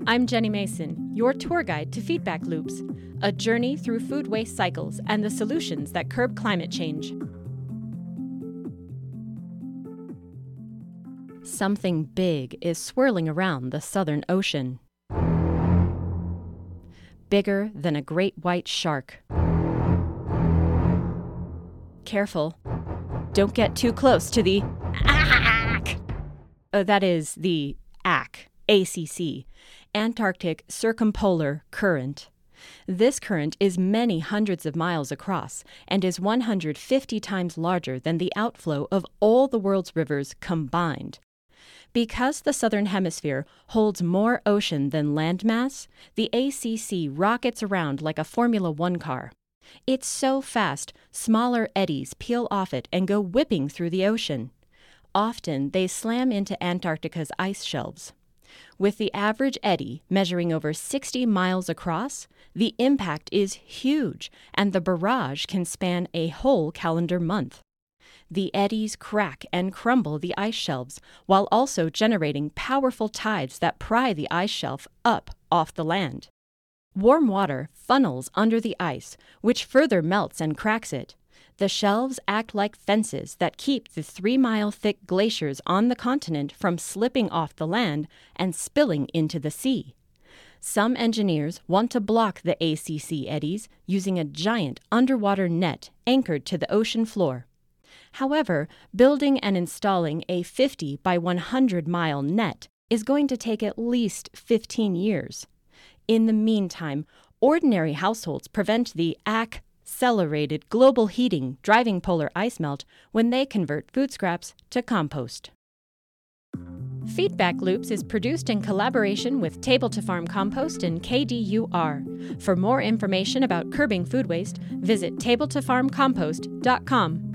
I'm Jenny Mason, your tour guide to Feedback Loops, a journey through food waste cycles and the solutions that curb climate change. Something big is swirling around the Southern Ocean. Bigger than a great white shark. Careful. Don't get too close to the ACC. That is the ACC, ACC, Antarctic Circumpolar Current. This current is many hundreds of miles across and is 150 times larger than the outflow of all the world's rivers combined. Because the Southern Hemisphere holds more ocean than landmass, the ACC rockets around like a Formula One car. It's so fast, smaller eddies peel off it and go whipping through the ocean. Often, they slam into Antarctica's ice shelves. With the average eddy measuring over 60 miles across, the impact is huge, and the barrage can span a whole calendar month. The eddies crack and crumble the ice shelves, while also generating powerful tides that pry the ice shelf up off the land. Warm water funnels under the ice, which further melts and cracks it. The shelves act like fences that keep the 3-mile-thick glaciers on the continent from slipping off the land and spilling into the sea. Some engineers want to block the ACC eddies using a giant underwater net anchored to the ocean floor. However, building and installing a 50 by 100-mile net is going to take at least 15 years. In the meantime, ordinary households prevent the accelerated global heating driving polar ice melt when they convert food scraps to compost. Feedback Loops is produced in collaboration with Table to Farm Compost and KDUR. For more information about curbing food waste, visit tabletofarmcompost.com.